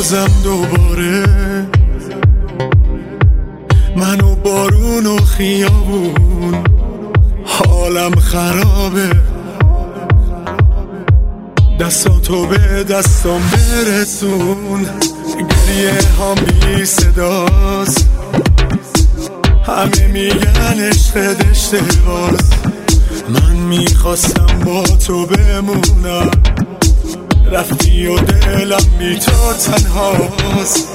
بازم دوباره من و بارون و خیابون حالم خرابه، دستاتو به دستم برسون، گریه هم بی صداست، همه میگن عشقت اشتباس، من میخواستم با تو بمونم، رفتی و دلم بی تو تنهاست،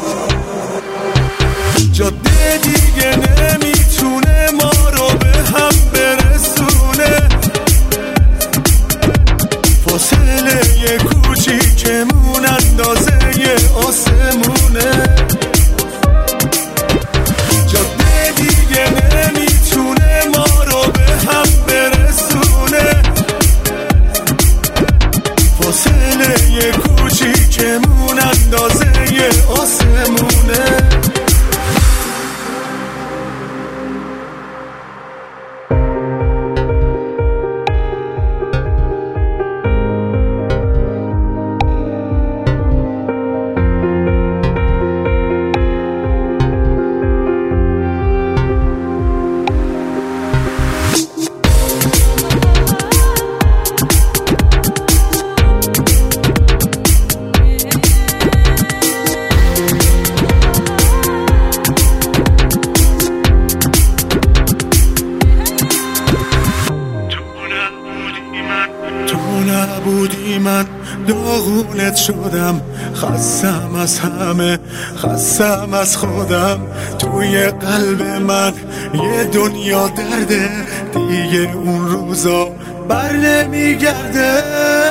جاده دیگه نمیتونه ما رو به هم برسونه، فاصله یه کوچیکمون اندازه یه آسمونه، جاده دیگه نمیتونه ما رو به هم برسونه، فاصله یه کوچیکمون اندازه یه آسمونه. نبودی من داغونت شدم، خستم از همه، خستم از خودم، توی قلب من یه دنیا درده، دیگه اون روزا بر نمیگرده،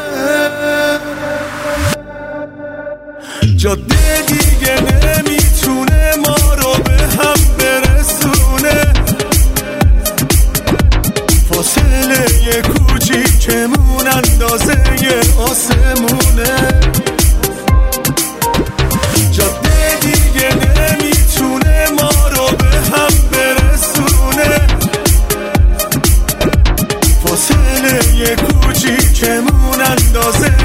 جاده دیگه نمیتونه ما رو به هم برسونه، فاصله یه کوچیکمون اندازه یه آسمونه، جاده دیگه نمیتونه ما رو به هم برسونه، فاصله یه کوچیکمون اندازه